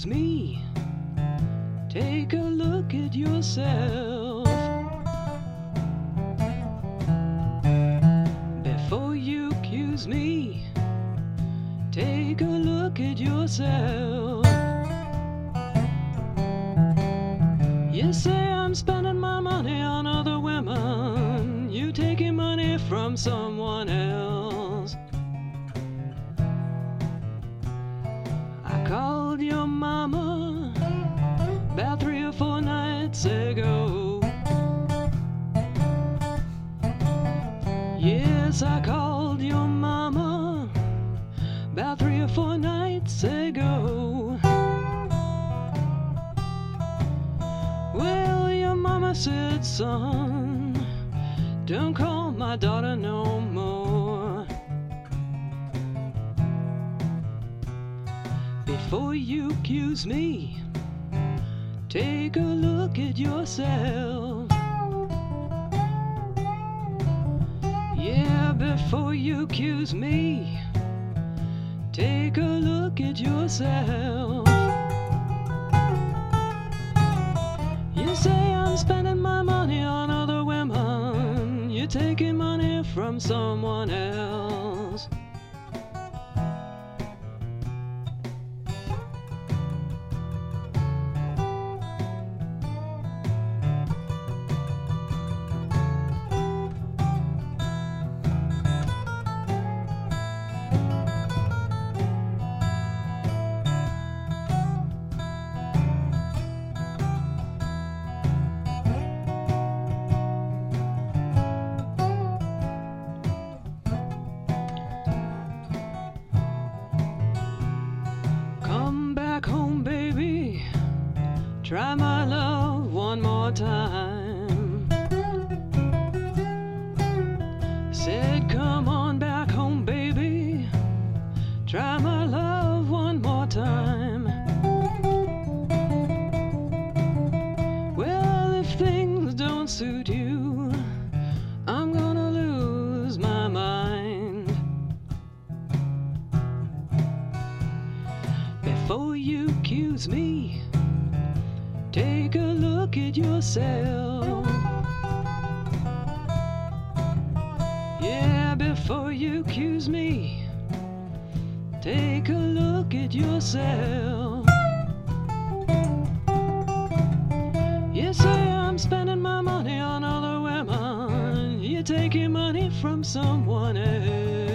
accuse me, take a look at yourself. Before you accuse me, take a look at yourself. You say I'm spending my money on other women, you taking money from someone else. I called your mama about 3 or 4 nights ago. Yes, I called your mama about 3 or 4 nights ago. Well, your mama said, son, don't call my daughter no more. Before you accuse me, take a look at yourself. Yeah, before you accuse me, take a look at yourself. You say I'm spending my money on other women, you're taking money from someone else. Home, baby, try my love one more time. Said come on back home, baby, try my love one more time. Well, if things don't suit you, I'm gonna lose my mind. Before you accuse me, take a look at yourself. Yeah, before you accuse me, take a look at yourself. You say I'm spending my money on other women, you're taking money from someone else.